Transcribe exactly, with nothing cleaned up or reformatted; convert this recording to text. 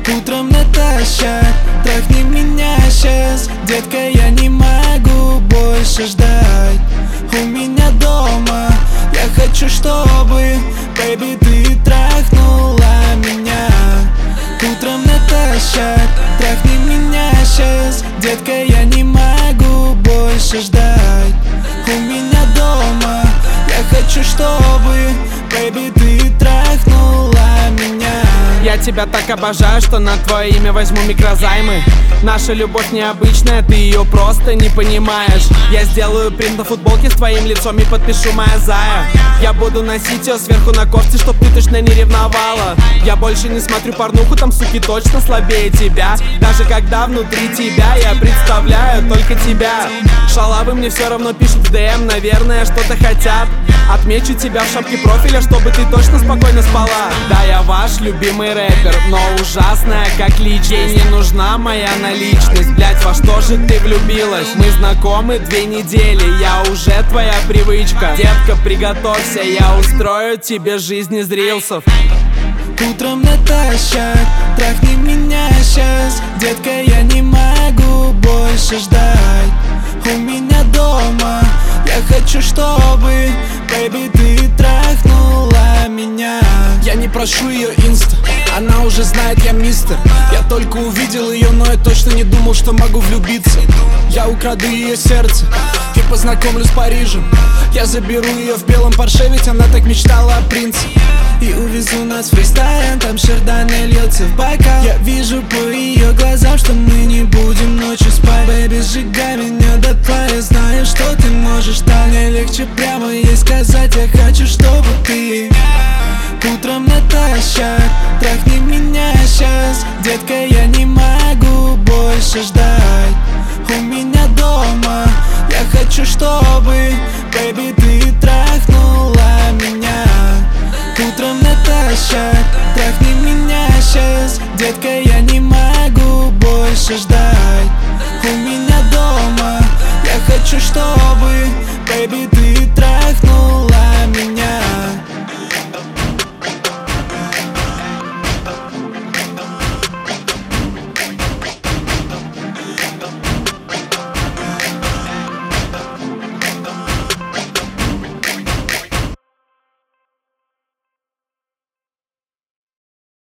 Утром Наташа, трахни меня сейчас. Детка, я не могу больше ждать. У меня дома, я хочу, чтобы, бэйби, ты трахнула меня. Утром Наташа, трахни меня сейчас. Детка, я не могу больше ждать. У меня дома, я хочу, чтобы, бэйби, ты трахнула меня. Я тебя так обожаю, что на твое имя возьму микрозаймы. Наша любовь необычная, ты ее просто не понимаешь. Я сделаю принт на футболке с твоим лицом и подпишу «Моя зая». Я буду носить ее сверху на кофте, чтоб ты точно не ревновала. Я больше не смотрю порнуху, там суки точно слабее тебя. Даже когда внутри тебя я представляю только тебя. Шалавы мне все равно пишут в ДМ, наверное, что-то хотят. Отмечу тебя в шапке профиля, чтобы ты точно спокойно спала. Да, я ваш любимый рэпер, но ужасная как личность. Ей не нужна моя наличность. Блять, во что же ты влюбилась? Мы знакомы две недели, я уже твоя привычка. Детка, приготовься, я устрою тебе жизнь из рилсов. Утром Наташа, трахни меня сейчас. Детка, я не могу больше ждать. У меня дома, я хочу, чтобы, бэйби, ты трахнула меня. Я не прошу ее инста, она уже знает, я мистер. Я только увидел ее, но я точно не думал, что могу влюбиться. Я украду ее сердце и познакомлю с Парижем. Я заберу ее в белом Порше, ведь она так мечтала о принце. И увезу нас в ресторан, там шардоне льется в бокал. Я вижу по ее глазам, что мы не будем ночью спать. Бэйби, сжигай меня дотла, я знаю, что ты можешь так. Мне легче прямо ей сказать, я хочу, чтобы ты. Утром Наташа, трахни меня сейчас. Детка, я не могу больше ждать. У меня дома, я хочу, чтобы, бэйби, ты трахнула меня. Утром Наташа, трахни меня сейчас. Детка, я не